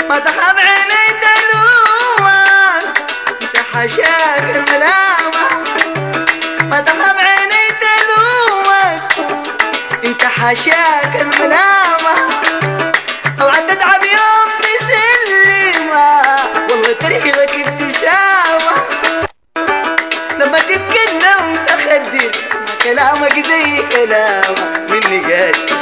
ما تخاف عيني تلومك انت حاشاك الملامة، ما تخاف عيني تلومك انت حاشاك الملامة، او عتتعب يوم تسلمها والله ترهقك ابتسامة، لما تتكلم تخدر ما كلامك زي كلامه مني قاسي.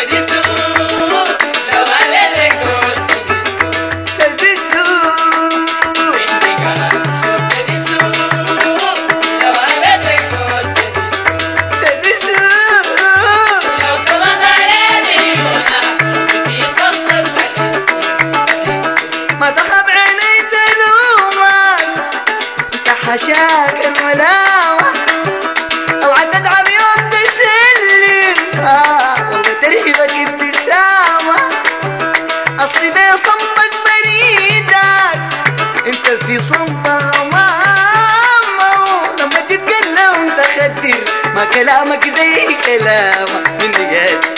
حشاك الملاوة او عتتعب يوم تسلم والله ترهقك ابتسامة، اصلي بصمتك بريدك انت في صمت غمامة، لما تتكلم تخدر ما كلامك زي كلامه مني قاسي.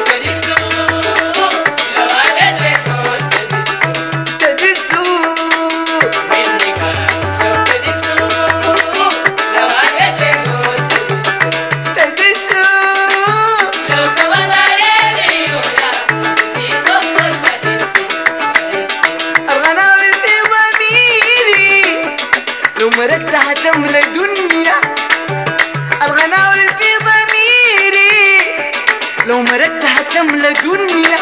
لو مرقتها تملى دنيا الغناوي في ضميري، لو مرقتها تملى دنيا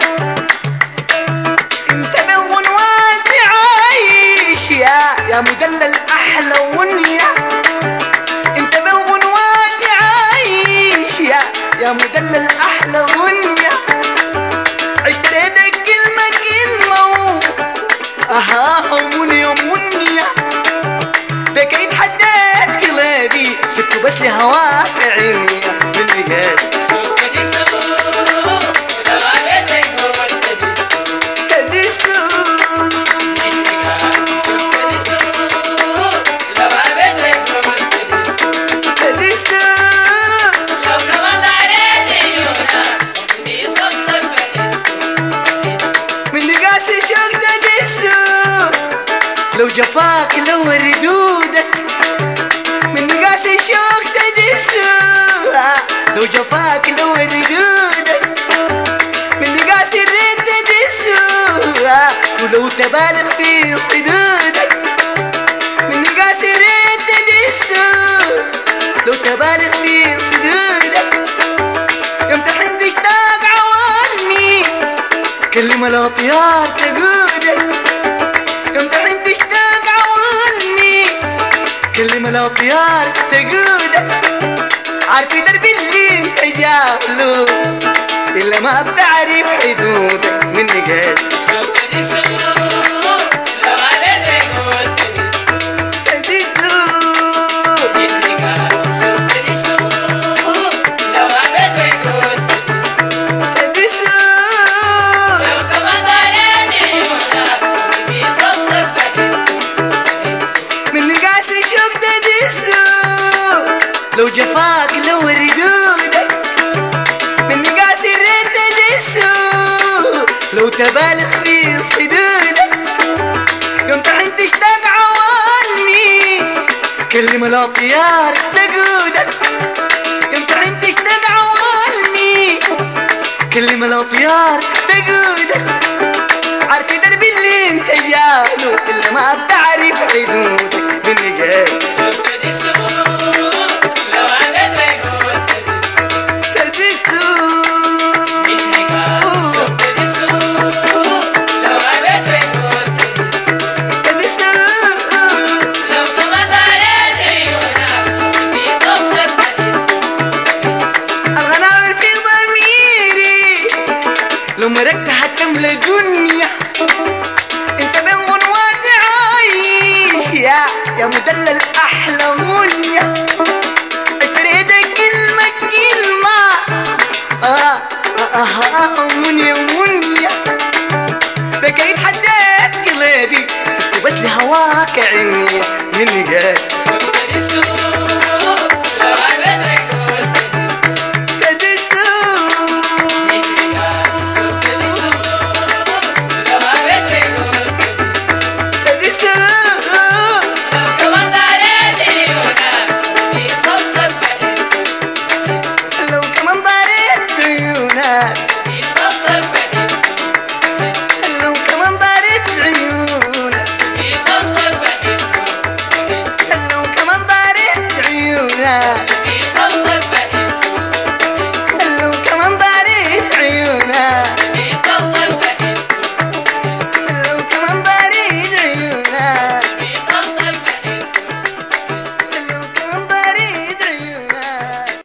انت بون واسع عايش يا مدلل احلى ونيا، انت بون واسع عايش يا مدلل احلى ونيا، اشتريتك كلمة كلمة منيا منيا، بكيت حديت قلبي سبته بس لهواك عيني مني قاسي. لو جفاك لو ردودك من قاسي الشوق تدسوها، لو جفاك لو ردودك من قاسي الريد تدسوها، ولو تبالغ في صدودك من قاسي الريد تدسوها، لو تبالغ في صدودك يوم تحن تشتاق عوالمي كلمة الاطيار تقودك، يوم تحن تشتاق عوالمي كلمة الاطيار تقودك، عارفي دربي اللي انت جاهله الا ما بتعرف حدودك مني قاسي. لو جفاك لو ردودك من قاسي الريد تدسو، لو تبالغ في صدودك يوم تحن تشتاق عوالمي كلمة الاطيار تقودك، يوم تحن تشتاق عوالمي كلمة الاطيار تقودك، عارفي دربي اللي انت جاهله الا ما بتعرف حدودك مني قاسي. لو مرقتها تملى دنيا